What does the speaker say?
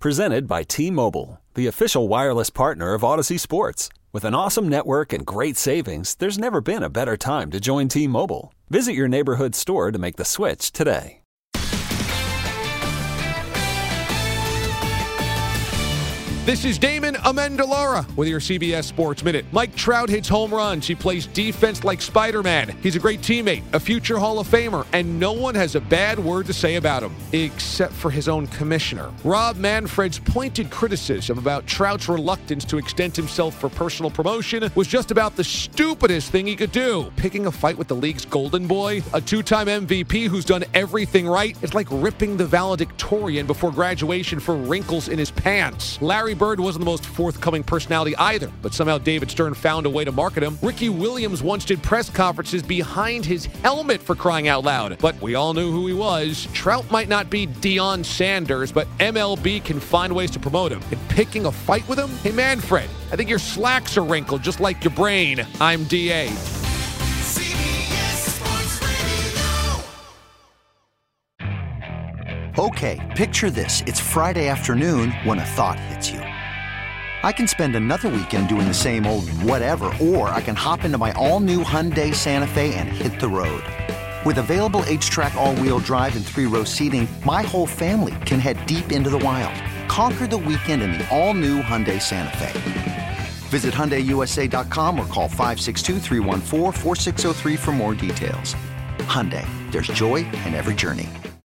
Presented by T-Mobile, the official wireless partner of Odyssey Sports. With an awesome network and great savings, there's never been a better time to join T-Mobile. Visit your neighborhood store to make the switch today. This is Damon Amendolara with your CBS Sports Minute. Mike Trout hits home runs. He plays defense like Spider-Man. He's a great teammate, a future Hall of Famer, and no one has a bad word to say about him, except for his own commissioner. Rob Manfred's pointed criticism about Trout's reluctance to extend himself for personal promotion was just about the stupidest thing he could do. Picking a fight with the league's golden boy, a two-time MVP who's done everything right, is like ripping the valedictorian before graduation for wrinkles in his pants. Larry Bird wasn't the most forthcoming personality either, but somehow David Stern found a way to market him. Ricky Williams once did press conferences behind his helmet, for crying out loud, but we all knew who he was. Trout might not be Deion Sanders, but MLB can find ways to promote him. And picking a fight with him? Hey, Manfred, I think your slacks are wrinkled just like your brain. I'm D.A. Okay, picture this. It's Friday afternoon when a thought hits you. I can spend another weekend doing the same old whatever, or I can hop into my all-new Hyundai Santa Fe and hit the road. With available H-Track all-wheel drive and 3-row seating, my whole family can head deep into the wild. Conquer the weekend in the all-new Hyundai Santa Fe. Visit HyundaiUSA.com or call 562-314-4603 for more details. Hyundai, there's joy in every journey.